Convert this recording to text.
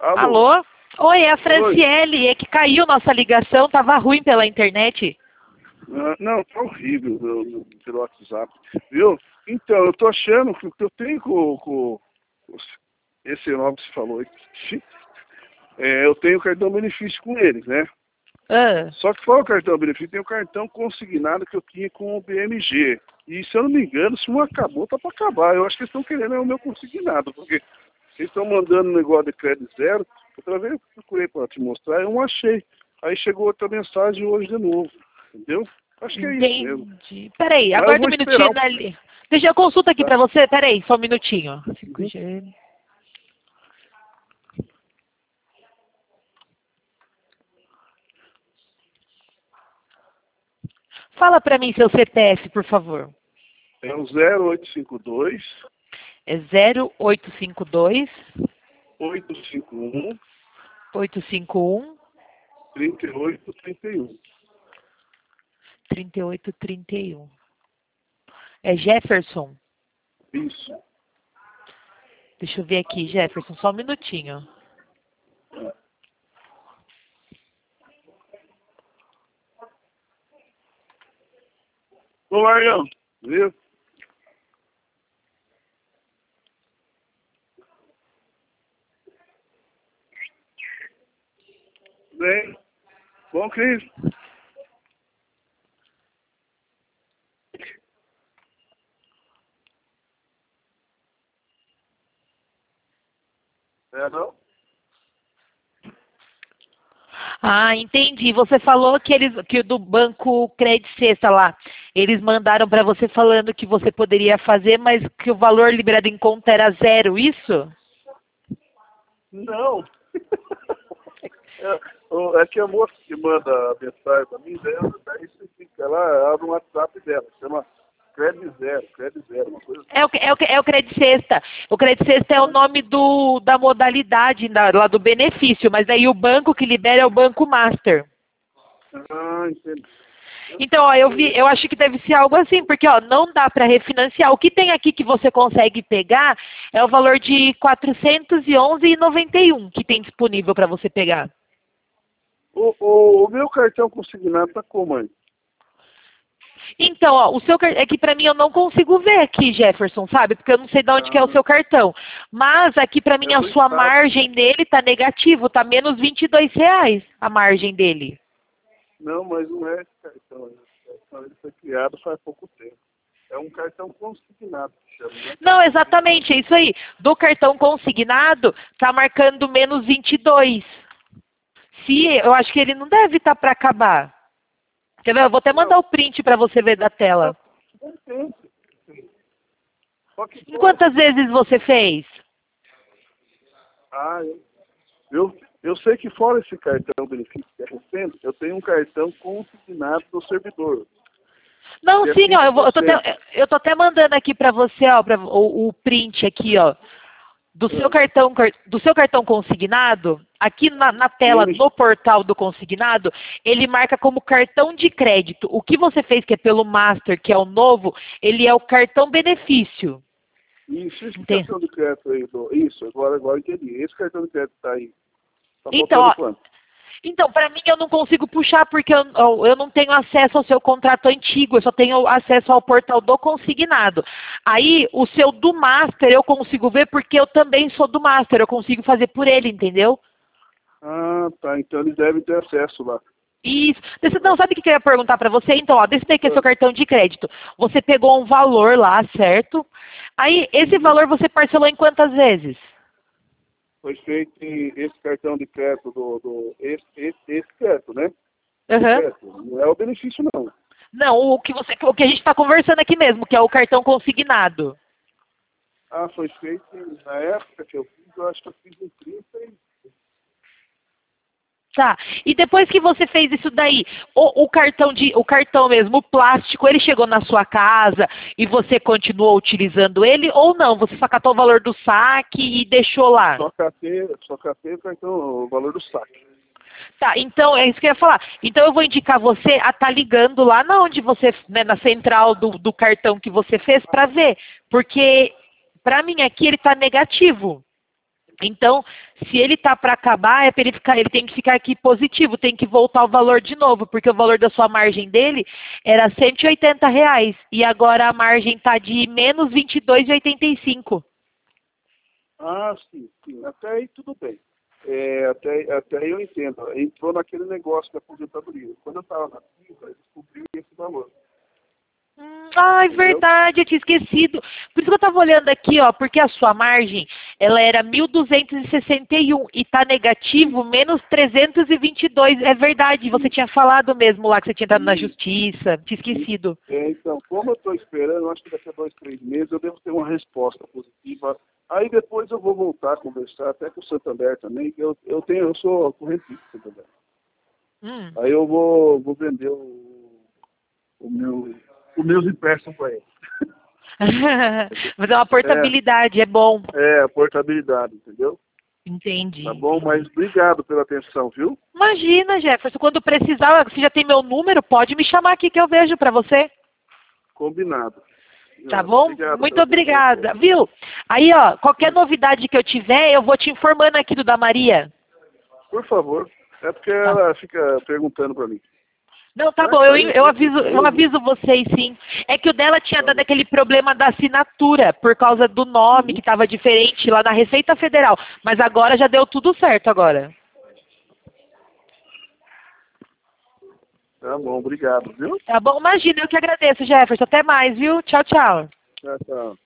Alô? Alô? Oi, é a Oi. Franciele. É que caiu nossa ligação, tava ruim pela internet. Não, tá horrível pelo WhatsApp. Viu? Então, eu tô achando que o que eu tenho com esse nome que você falou aí, eu tenho cartão benefício com eles, né? Ah, Só que fora o cartão benefício, tem o cartão consignado que eu tinha com o BMG. E se eu não me engano, se não acabou, tá pra acabar. Eu acho que eles estão querendo o meu consignado, porque eles estão mandando um negócio de crédito zero. Outra vez eu procurei para te mostrar, eu não achei. Aí chegou outra mensagem hoje de novo, entendeu? Acho que é isso mesmo. entendi. Peraí, Mas eu aguarda vou um esperar minutinho ali. Deixa eu consulta aqui tá? pra você. Peraí, só um minutinho. Uhum. 5G. Fala pra mim seu CPF, por favor. É o 0852 É 0852 851 851 3831. 3831. É Jefferson? Isso. Deixa eu ver aqui, Jefferson, só um minutinho. Ô, Margão, viu? Bem, bom, Cris. Não? Ah, entendi. Você falou que do banco Credit Sexta lá, eles mandaram para você falando que você poderia fazer, mas que o valor liberado em conta era zero, isso? Não. É que a moça que manda a mensagem pra mim, daí você fica lá, ela no WhatsApp dela, chama Crédito Zero, uma coisa assim. É o Credit Sexta. O Credit Sexta é o nome da modalidade lá do benefício, mas aí o banco que libera é o Banco Master. Ah, entendi. Então, ó, eu acho que deve ser algo assim, porque ó, não dá para refinanciar. O que tem aqui que você consegue pegar é o valor de R$ 411,91 que tem disponível para você pegar. O meu cartão consignado tá como, mãe? Então, ó, é que para mim eu não consigo ver aqui, Jefferson, sabe? Porque eu não sei de onde que é o Ah, seu cartão. Mas aqui para mim é a do sua Estado. margem dele tá negativo, tá menos R$ 22 a margem dele. Não, mas não é esse cartão. Esse cartão ele foi criado faz pouco tempo. É um cartão consignado que chama, né? Não, exatamente, é isso aí. Do cartão consignado, tá marcando menos 22. Se, eu acho que ele não deve estar para acabar. Quer ver? Eu vou até mandar Não, o print para você ver da tela. não tem. Só que E pô, quantas vezes você fez? ah, eu sei que fora esse cartão benefício que é recente, eu tenho um cartão consignado do servidor, Não, que é sim, ó, eu 5%. tô até mandando aqui para você, ó, o print aqui, ó, do seu cartão consignado, aqui na tela BM, no portal do consignado, ele marca como cartão de crédito. O que você fez que é pelo Master, que é o novo, ele é o cartão benefício. isso, esse Entende? cartão de crédito aí, isso, agora entendi. Esse cartão de crédito tá aí. Tá Então, faltando ó, quanto? então, para mim eu não consigo puxar porque eu não tenho acesso ao seu contrato antigo, eu só tenho acesso ao portal do consignado. Aí, o seu do Master eu consigo ver porque eu também sou do Master, eu consigo fazer por ele, entendeu? Ah, tá, então ele deve ter acesso lá. Isso. Não, sabe o que eu ia perguntar para você? Então, ó, desse daqui é seu Ah, cartão de crédito. Você pegou um valor lá, certo? Aí, esse uhum. valor você parcelou em quantas vezes? Foi feito esse cartão de crédito esse crédito, né? Esse Aham. crédito. Não é o benefício, não. Não, o que a gente está conversando aqui mesmo, que é o cartão consignado. Ah, foi feito na época que eu fiz, eu acho que eu fiz em 30 e... Tá. E depois que você fez isso daí, o cartão mesmo, o plástico, ele chegou na sua casa e você continuou utilizando ele ou não? Você só catou o valor do saque e deixou lá? Só catei o cartão, o valor do saque. Tá, então é isso que eu ia falar. Então eu vou indicar você a estar ligando lá na onde você, né, na central do cartão que você fez para ver, porque para mim aqui ele está negativo. Então, se ele tá para acabar, é para ele ficar, ele tem que ficar aqui positivo, tem que voltar o valor de novo, porque o valor da sua margem dele era R$ 180 e agora a margem tá de menos 22,85. Ah, sim, sim. Até aí tudo bem. Até aí eu entendo. Entrou naquele negócio da aposentadoria. Quando eu estava na ativa, eu descobri esse valor. Ah, é Entendeu? verdade, eu tinha esquecido. Por isso que eu estava olhando aqui, ó, porque a sua margem, ela era 1.261 e tá negativo menos 322. É verdade, você tinha falado mesmo lá que você tinha entrado na justiça. Tinha esquecido. Então, como eu estou esperando, acho que daqui a 2, 3 meses eu devo ter uma resposta positiva. Aí depois eu vou voltar a conversar até com o Santander também, que eu sou correntista do Santander. Aí eu vou vender os meus empréstimos para ele. Fazer uma portabilidade, é bom. A portabilidade, entendeu? Entendi. Tá bom, mas obrigado pela atenção, viu? Imagina, Jefferson, quando precisar, você já tem meu número, pode me chamar aqui que eu vejo para você. Combinado. Tá bom? Obrigado Muito pela obrigada. atenção. Viu? Aí, ó, qualquer novidade que eu tiver, eu vou te informando aqui do da Maria. Por favor. É porque ela fica perguntando para mim. Não, tá bom, eu aviso vocês sim. É que o dela tinha dado aquele problema da assinatura, por causa do nome que estava diferente lá na Receita Federal. Mas agora já deu tudo certo agora. Tá bom, obrigado, viu? Tá bom? Imagina, eu que agradeço, Jefferson. Até mais, viu? Tchau, tchau. Tchau, tchau.